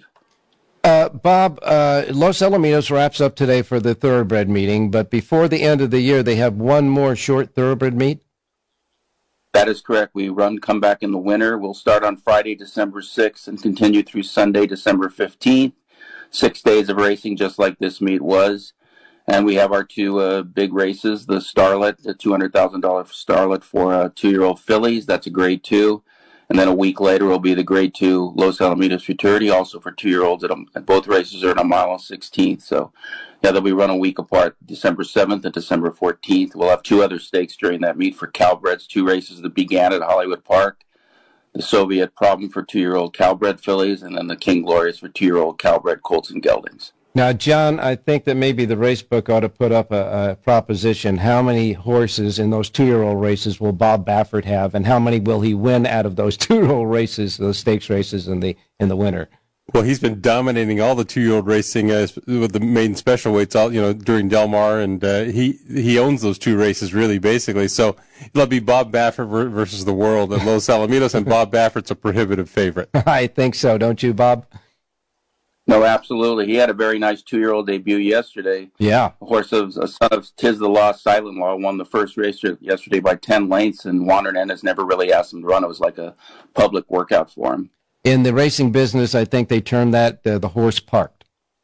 S8: Bob, Los Alamitos wraps up today for the thoroughbred meeting, but before the end of the year, they have one more short thoroughbred meet?
S11: That is correct. We come back in the winter. We'll start on Friday, December 6th, and continue through Sunday, December 15th. 6 days of racing, just like this meet was. And we have our 2 big races, the Starlet, the $200,000 Starlet for 2-year-old fillies. That's a grade 2. And then a week later will be the grade 2 Los Alamitos Futurity, also for 2-year-olds. Both races are at a mile and 16th. So, yeah, they'll be run a week apart, December 7th and December 14th. We'll have 2 other stakes during that meet for Calbreds, 2 races that began at Hollywood Park. The Soviet Problem for 2-year-old Calbred fillies, and then the King Glorious for 2-year-old Calbred colts and geldings.
S8: Now, John, I think that maybe the race book ought to put up a proposition. How many horses in those 2-year-old races will Bob Baffert have, and how many will he win out of those 2-year-old races, those stakes races in the winter?
S9: Well, he's been dominating all the 2-year-old racing with the maiden special weights, during Del Mar, and he owns those 2 races really, basically. So it'll be Bob Baffert versus the world at Los Alamitos, and Bob Baffert's a prohibitive favorite.
S8: I think so, don't you, Bob?
S11: No, absolutely. He had a very nice 2-year-old debut yesterday.
S8: Yeah.
S11: A horse of a son of Tiz the Law, Silent Law, won the first race yesterday by 10 lengths, and Wander Nennis never really asked him to run. It was like a public workout for him.
S8: In the racing business, I think they term that the horse parked.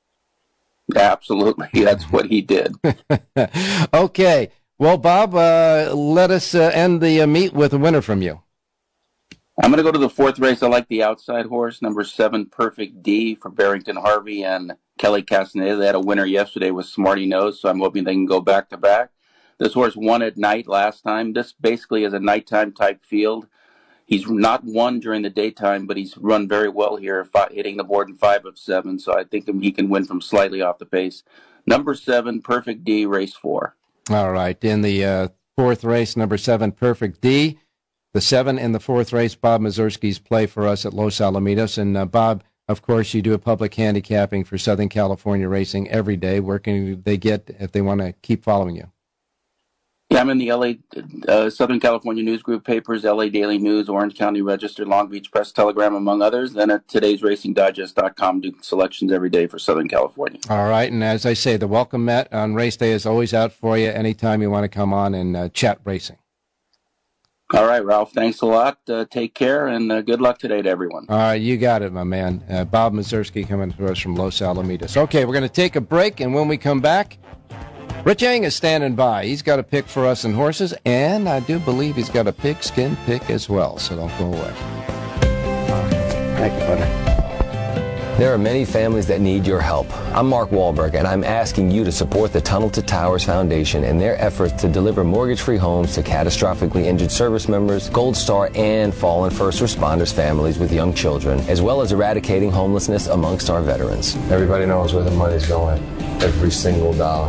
S11: Absolutely. That's what he did.
S8: Okay. Well, Bob, let us end the meet with a winner from you.
S11: I'm going to go to the 4th race. I like the outside horse, number 7, Perfect D, for Barrington Harvey and Kelly Castaneda. They had a winner yesterday with Smarty Nose, so I'm hoping they can go back-to-back. This horse won at night last time. This basically is a nighttime type field. He's not won during the daytime, but he's run very well here, hitting the board in 5 of 7, so I think he can win from slightly off the pace. Number 7, Perfect D, race 4.
S8: All right. In the 4th race, number 7, Perfect D. The 7 in the 4th race, Bob Mazurski's play for us at Los Alamitos. And Bob, of course, you do a public handicapping for Southern California racing every day. Where can they get if they want to keep following you?
S11: Yeah, I'm in the LA Southern California News Group papers, LA Daily News, Orange County Register, Long Beach Press Telegram, among others. Then at todaysracingdigest.com, do selections every day for Southern California.
S8: All right, and as I say, the welcome mat on race day is always out for you anytime you want to come on and chat racing.
S11: All right, Ralph, thanks a lot. Take care, and good luck today to everyone.
S8: All right, you got it, my man. Bob Mazurski coming to us from Los Alamitos. Okay, we're going to take a break, and when we come back, Rich Yang is standing by. He's got a pick for us in horses, and I do believe he's got a pigskin pick as well, so don't go away.
S12: Thank you, buddy. There are many families that need your help. I'm Mark Wahlberg, and I'm asking you to support the Tunnel to Towers Foundation in their efforts to deliver mortgage-free homes to catastrophically injured service members, Gold Star, and fallen first responders families with young children, as well as eradicating homelessness amongst our veterans.
S13: Everybody knows where the money's going. Every single dollar.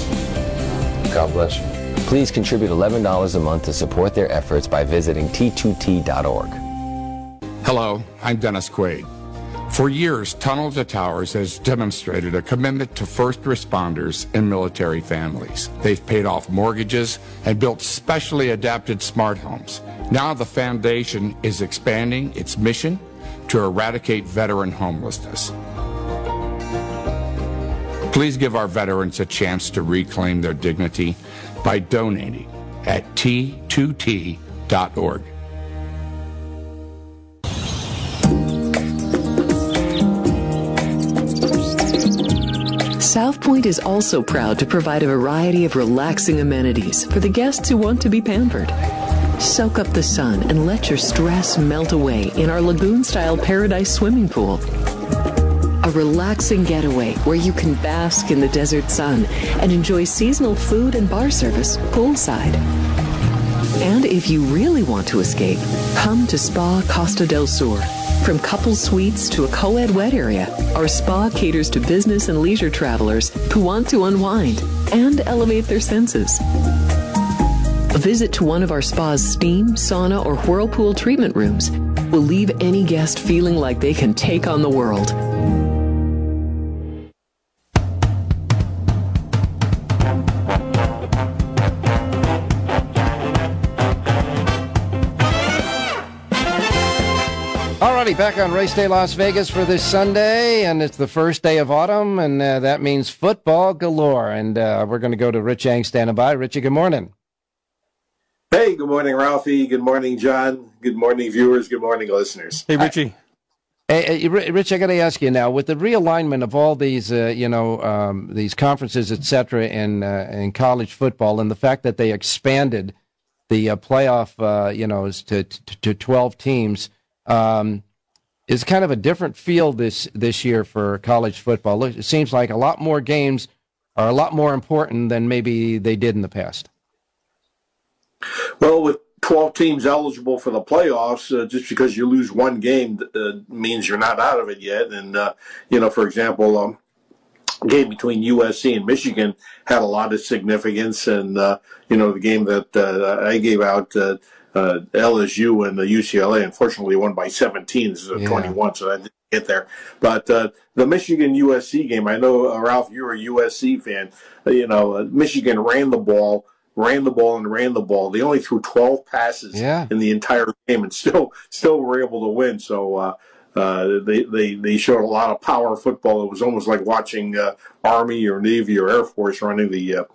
S13: God bless you.
S12: Please contribute $11 a month to support their efforts by visiting T2T.org.
S14: Hello, I'm Dennis Quaid. For years, Tunnel to Towers has demonstrated a commitment to first responders and military families. They've paid off mortgages and built specially adapted smart homes. Now the foundation is expanding its mission to eradicate veteran homelessness. Please give our veterans a chance to reclaim their dignity by donating at T2T.org.
S1: South Point is also proud to provide a variety of relaxing amenities for the guests who want to be pampered. Soak up the sun and let your stress melt away in our lagoon-style Paradise swimming pool. A relaxing getaway where you can bask in the desert sun and enjoy seasonal food and bar service poolside. And if you really want to escape, come to Spa Costa del Sur. From couple suites to a co-ed wet area, our spa caters to business and leisure travelers who want to unwind and elevate their senses. A visit to one of our spa's steam, sauna, or whirlpool treatment rooms will leave any guest feeling like they can take on the world.
S8: Alrighty, back on Race Day Las Vegas for this Sunday, and it's the first day of autumn, and that means football galore. And we're going to go to Rich Yang standing by. Richie, good morning.
S15: Hey, good morning, Ralphie. Good morning, John. Good morning, viewers. Good morning, listeners.
S9: Hey, Richie.
S8: Hey, Rich, I got to ask you now, with the realignment of all these, these conferences, et cetera, in college football, and the fact that they expanded the playoff, to 12 teams, is kind of a different feel this year for college football. It seems like a lot more games are a lot more important than maybe they did in the past.
S15: Well, with 12 teams eligible for the playoffs, just because you lose one game means you're not out of it yet. And, for example, game between USC and Michigan had a lot of significance. And, the game that I gave out, LSU and the UCLA, unfortunately won by 17. This is 21, so I didn't get there. But the Michigan-USC game, I know, Ralph, you're a USC fan. Michigan ran the ball. They only threw 12 passes in the entire game and still were able to win. So they showed a lot of power football. It was almost like watching Army or Navy or Air Force running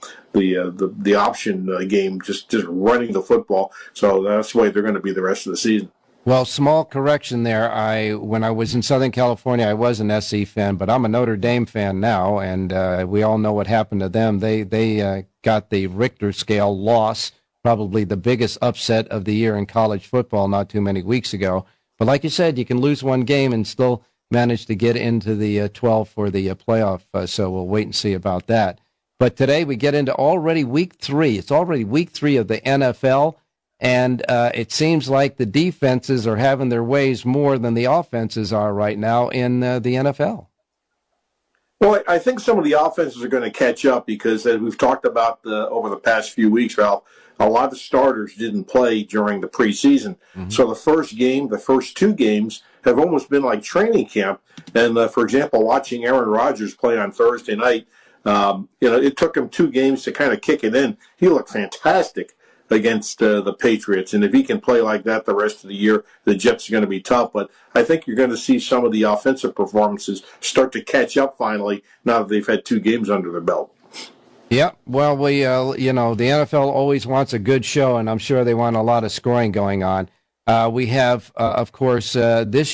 S15: the option game, just running the football. So that's the way they're going to be the rest of the season.
S8: Well, small correction there. When I was in Southern California, I was an SC fan, but I'm a Notre Dame fan now, and we all know what happened to them. They got the Richter scale loss, probably the biggest upset of the year in college football not too many weeks ago. But like you said, you can lose one game and still manage to get into the 12 for the playoff, so we'll wait and see about that. But today we get into already week 3. It's already week 3 of the NFL. And it seems like the defenses are having their ways more than the offenses are right now in the NFL.
S15: Well, I think some of the offenses are going to catch up because, as we've talked about over the past few weeks, Ralph, a lot of starters didn't play during the preseason. Mm-hmm. So the first 2 games have almost been like training camp. And, for example, watching Aaron Rodgers play on Thursday night, it took him 2 games to kind of kick it in. He looked fantastic against the Patriots. And if he can play like that the rest of the year, the Jets are going to be tough. But I think you're going to see some of the offensive performances start to catch up finally now that they've had 2 games under their belt.
S8: Yeah, well, the NFL always wants a good show, and I'm sure they want a lot of scoring going on. We have, of course, this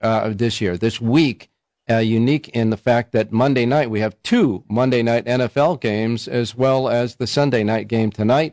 S8: week, unique in the fact that Monday night, we have 2 Monday night NFL games as well as the Sunday night game tonight.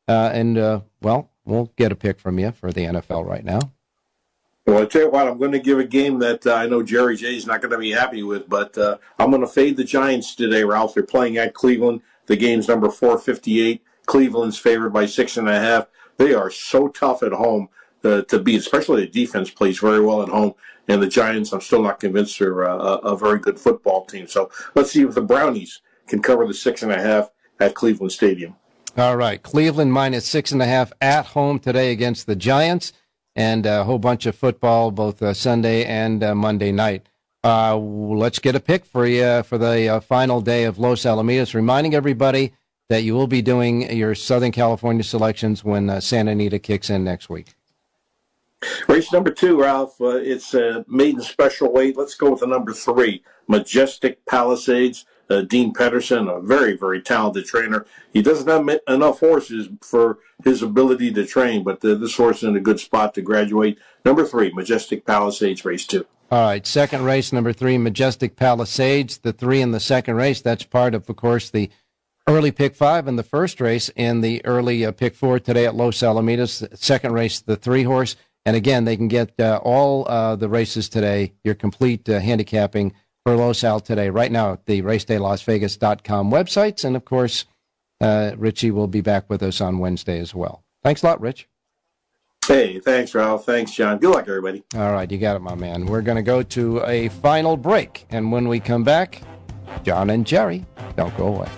S8: We'll get a pick from you for the NFL right now.
S15: Well, I'll tell you what, I'm going to give a game that I know Jerry J's not going to be happy with, but I'm going to fade the Giants today, Ralph. They're playing at Cleveland. The game's number 458. Cleveland's favored by 6.5. They are so tough at home to beat, especially the defense plays very well at home. And the Giants, I'm still not convinced they're a very good football team. So let's see if the Brownies can cover the 6.5 at Cleveland Stadium.
S8: All right, Cleveland minus 6.5 at home today against the Giants, and a whole bunch of football both Sunday and Monday night. let's get a pick for you for the final day of Los Alamitos, reminding everybody that you will be doing your Southern California selections when Santa Anita kicks in next week.
S15: Race number 2, Ralph, it's maiden special weight. Let's go with the number 3, Majestic Palisades. Dean Pedersen, a very, very talented trainer. He doesn't have enough horses for his ability to train, but this horse is in a good spot to graduate. Number 3, Majestic Palisades, race 2.
S8: All right, second race, number 3, Majestic Palisades. The 3 in the second race, that's part of course, the early pick 5 in the first race and the early pick 4 today at Los Alamitos. Second race, the 3 horse. And again, they can get all the races today, your complete handicapping for Los Al today, right now at the RacedayLasVegas.com websites. And, of course, Richie will be back with us on Wednesday as well. Thanks a lot, Rich.
S15: Hey, thanks, Ralph. Thanks, John. Good luck, everybody.
S8: All right, you got it, my man. We're going to go to a final break. And when we come back, John and Jerry, don't go away.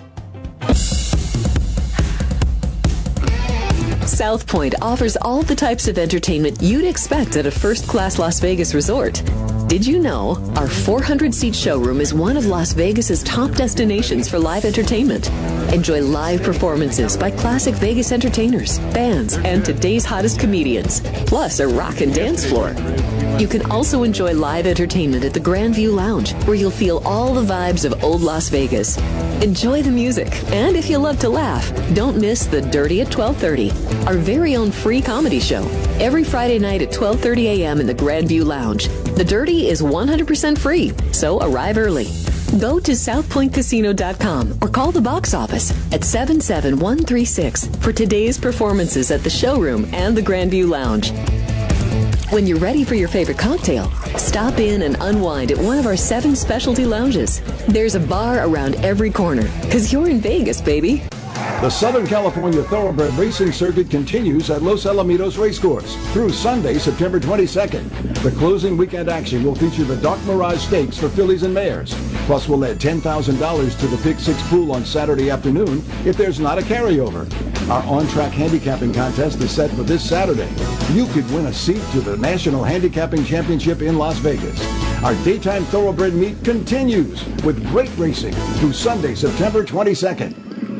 S1: South Point offers all the types of entertainment you'd expect at a first-class Las Vegas resort. Did you know our 400-seat showroom is one of Las Vegas's top destinations for live entertainment? Enjoy live performances by classic Vegas entertainers, bands, and today's hottest comedians, plus a rock and dance floor. You can also enjoy live entertainment at the Grandview Lounge, where you'll feel all the vibes of old Las Vegas. Enjoy the music, and if you love to laugh, don't miss The Dirty at 12:30, our very own free comedy show, every Friday night at 12:30 a.m. in the Grandview Lounge. The Dirty is 100% free, so arrive early. Go to southpointcasino.com or call the box office at 77136 for today's performances at the showroom and the Grandview Lounge. When you're ready for your favorite cocktail, stop in and unwind at one of our 7 specialty lounges. There's a bar around every corner, because you're in Vegas, baby.
S4: The Southern California Thoroughbred Racing Circuit continues at Los Alamitos Racecourse through Sunday, September 22nd. The closing weekend action will feature the Doc Mirage Stakes for fillies and mares. Plus, we'll add $10,000 to the Pick 6 pool on Saturday afternoon if there's not a carryover. Our on-track handicapping contest is set for this Saturday. You could win a seat to the National Handicapping Championship in Las Vegas. Our daytime thoroughbred meet continues with great racing through Sunday, September 22nd.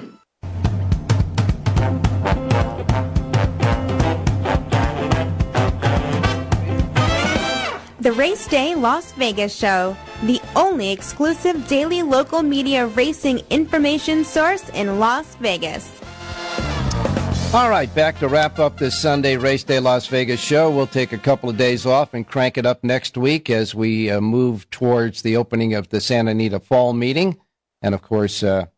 S16: The Race Day Las Vegas Show, the only exclusive daily local media racing information source in Las Vegas.
S8: All right, back to wrap up this Sunday Race Day Las Vegas show. We'll take a couple of days off and crank it up next week as we move towards the opening of the Santa Anita Fall Meeting. And, of course, the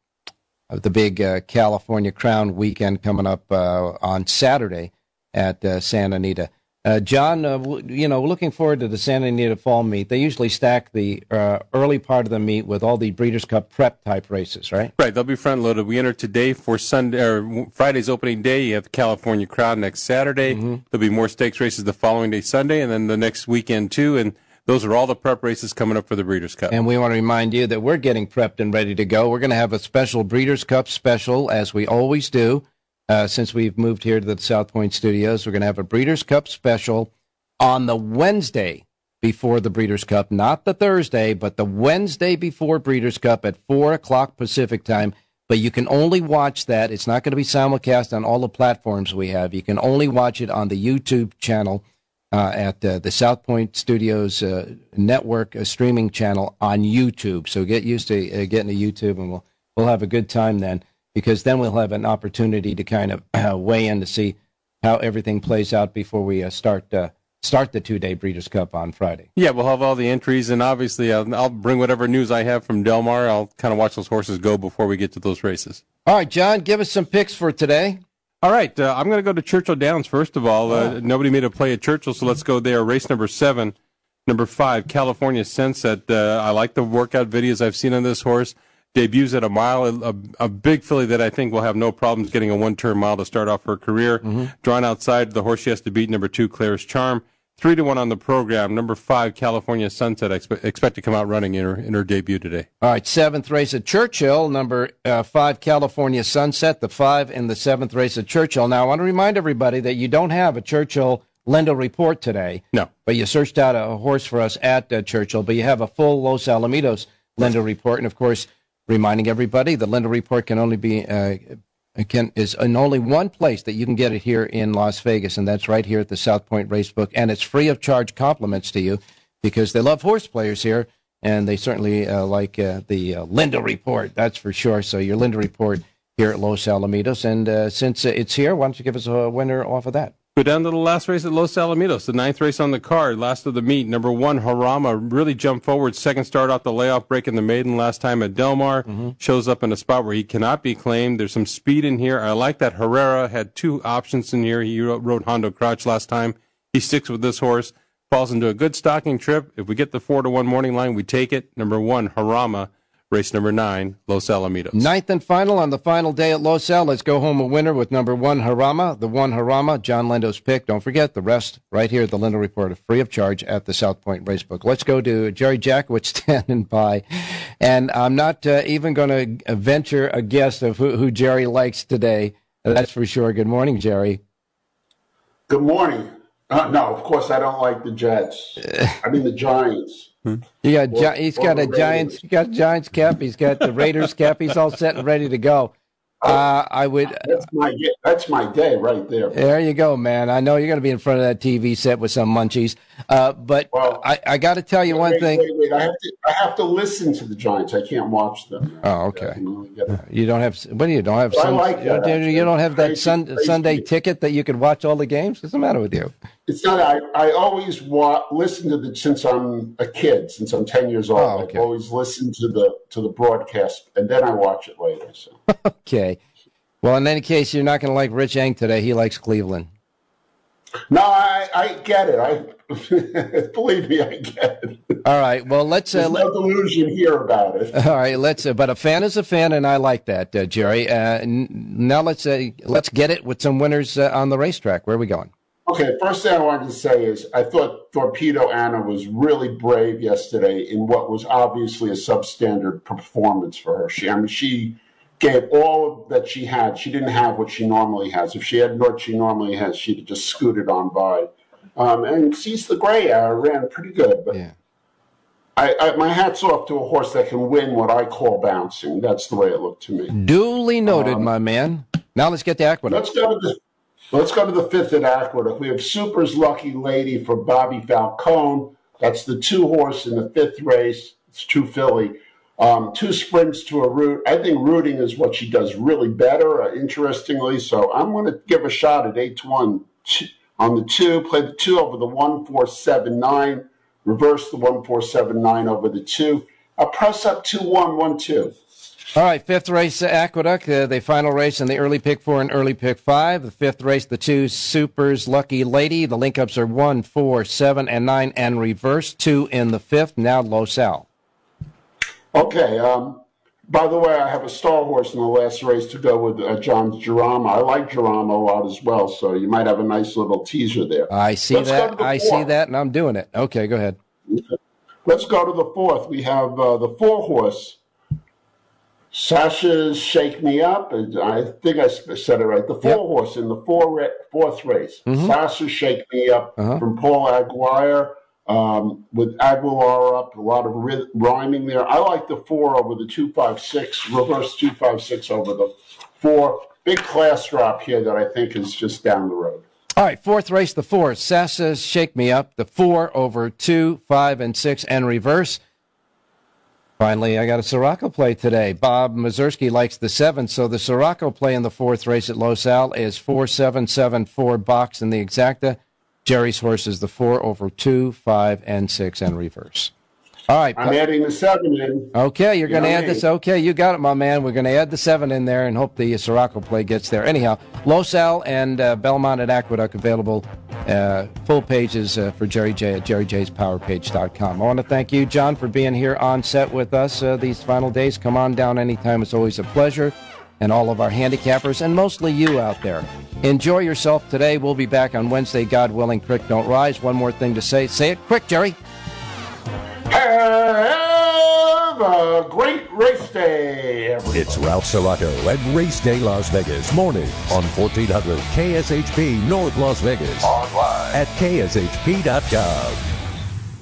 S8: big California Crown weekend coming up on Saturday at Santa Anita. John, looking forward to the Santa Anita Fall Meet. They usually stack the early part of the meet with all the Breeders' Cup prep type races, right?
S9: Right, they'll be front loaded. We enter today for Sunday or Friday's opening day. You have the California Crown next Saturday. Mm-hmm. There'll be more stakes races the following day, Sunday, and then the next weekend too. And those are all the prep races coming up for the Breeders' Cup.
S8: And we want to remind you that we're getting prepped and ready to go. We're going to have a special Breeders' Cup special, as we always do. Since we've moved here to the South Point Studios, we're going to have a Breeders' Cup special on the Wednesday before the Breeders' Cup, not the Thursday, but the Wednesday before Breeders' Cup at 4 o'clock Pacific time. But you can only watch that. It's not going to be simulcast on all the platforms we have. You can only watch it on the YouTube channel at the South Point Studios network streaming channel on YouTube. So get used to getting to YouTube, and we'll have a good time then. Because then we'll have an opportunity to kind of weigh in to see how everything plays out before we start the 2-day Breeders' Cup on Friday.
S9: Yeah, we'll have all the entries, and obviously I'll bring whatever news I have from Del Mar. I'll kind of watch those horses go before we get to those races.
S8: All right, John, give us some picks for today.
S9: All right, I'm going to go to Churchill Downs first of all. Nobody made a play at Churchill, so let's go there. Race number 7, number 5, California Sunset. I like the workout videos I've seen on this horse. Debuts at a mile, a big filly that I think will have no problems getting a one-turn mile to start off her career. Mm-hmm. Drawn outside, the horse she has to beat, number 2, Claire's Charm. 3-1 on the program. Number 5, California Sunset. Expect to come out running in her debut today.
S8: All right, 7th race at Churchill. Number 5, California Sunset. The 5 in the 7th race at Churchill. Now, I want to remind everybody that you don't have a Churchill Lendo Report today.
S9: No.
S8: But you searched out a horse for us at Churchill, but you have a full Los Alamitos Lendo Report. And, of course, reminding everybody, the Lendo Report can only be is in only one place that you can get it here in Las Vegas, and that's right here at the South Point Racebook. And it's free of charge compliments to you because they love horse players here, and they certainly like the Lendo Report, that's for sure. So your Lendo Report here at Los Alamitos. And since it's here, why don't you give us a winner off of that?
S9: Go down to the last race at Los Alamitos, the 9th race on the card, last of the meet. Number 1, Harama, really jumped forward. Second start off the layoff, breaking the maiden last time at Del Mar. Shows up in a spot where he cannot be claimed. There's some speed in here. I like that Herrera had 2 options in here. He rode Hondo Crouch last time. He sticks with this horse. Falls into a good stocking trip. If we get the 4-1 morning line, we take it. Number 1, Harama. Race number 9, Los Alamitos.
S8: 9th and final on the final day at Los Al. Let's go home a winner with number 1, Harama. The 1, Harama, John Lendo's pick. Don't forget the rest right here at the Lendo Report, free of charge at the South Point Racebook. Let's go to Jerry Jackowitz standing by. And I'm not even going to venture a guess of who Jerry likes today. That's for sure. Good morning, Jerry.
S17: Good morning. No, of course I don't like the Jets. I mean the Giants.
S8: He's got a Giants cap. He's got the Raiders cap. He's all set and ready to go.
S17: That's my day right there.
S8: There you go, man. I know you're going to be in front of that TV set with some munchies. But I got to tell you one thing.
S17: Wait. I have to listen to the Giants. I can't watch them.
S8: Oh, okay. You don't have. What do you don't have? You don't have that Sunday ticket that you can watch all the games. What's the matter with you?
S17: It's not. I always listen to since I'm a kid. Since I'm 10 years old, oh, okay. I always listen to the broadcast and then I watch it later. So.
S8: Okay. Well, in any case, you're not going to like Rich Eng today. He likes Cleveland.
S17: No, I get it. Believe me, I get it.
S8: All right. Well, let's.
S17: There's no delusion here about it.
S8: All right. But a fan is a fan, and I like that, Jerry. Now let's get it with some winners on the racetrack. Where are we going?
S17: Okay. First thing I wanted to say is I thought Torpedo Anna was really brave yesterday in what was obviously a substandard performance for her. She gave all that she had. She didn't have what she normally has. If she had what she normally has, she'd have just scooted on by. And Cease the Gray ran pretty good. But yeah. My hat's off to a horse that can win what I call bouncing. That's the way it looked to me.
S8: Duly noted, my man. Now let's get to Aqueduct.
S17: Let's go to the 5th at Aqueduct. We have Super's Lucky Lady for Bobby Falcone. That's the 2 horse in the 5th race. It's True Filly. 2 sprints to a root. I think rooting is what she does really better, interestingly. So I'm going to give a shot at 8-1 on the 2. Play the 2 over the 1-4-7-9. Reverse the 1-4-7-9 over the 2. I'll press up 2-1, 1-2.
S8: All right, 5th race, Aqueduct. The final race in the early pick 4 and early pick 5. The 5th race, the 2 Super's Lucky Lady. The link-ups are 1, 4, 7, and 9, and reverse 2 in the 5th. Now Los Al.
S17: Okay. By the way, I have a star horse in the last race to go with John Jarama. I like Jarama a lot as well, so you might have a nice little teaser there.
S8: I see that. I see that, and I'm doing it. Okay, go ahead.
S17: Okay. Let's go to the 4th. We have the 4 horse, Sasha's Shake Me Up. I think I said it right. The 4 horse in the 4th race. Sasha's Shake Me Up from Paul Aguirre. With Aguilar up, a lot of rhyming there. I like the 4 over the 2-5-6, reverse 2-5-6 over the 4. Big class drop here that I think is just down the road.
S8: All right, 4th race, the 4. Sassa's Shake Me Up, the 4 over 2, 5, and 6, and reverse. Finally, I got a Sirocco play today. Bob Mazursky likes the 7, so the Sirocco play in the 4th race at Los Al is 4-7-7-4 box in the exacta. Jerry's horse is the 4 over 2, 5, and 6, and reverse. All right.
S17: I'm adding the 7 in.
S8: Okay, you're going to add this. Okay, you got it, my man. We're going to add the 7 in there and hope the Sirocco play gets there. Anyhow, Los Al and Belmont at Aqueduct available full pages for Jerry J at jerryjspowerpage.com. I want to thank you, John, for being here on set with us these final days. Come on down anytime. It's always a pleasure. And all of our handicappers, and mostly you out there. Enjoy yourself today. We'll be back on Wednesday, God willing. Creek don't rise. One more thing to say. Say it quick, Jerry.
S17: Have a great race day, everybody.
S18: It's Ralph Sirocco at Race Day Las Vegas. Morning on 1400 KSHP North Las Vegas.
S17: Online
S18: at KSHP.gov.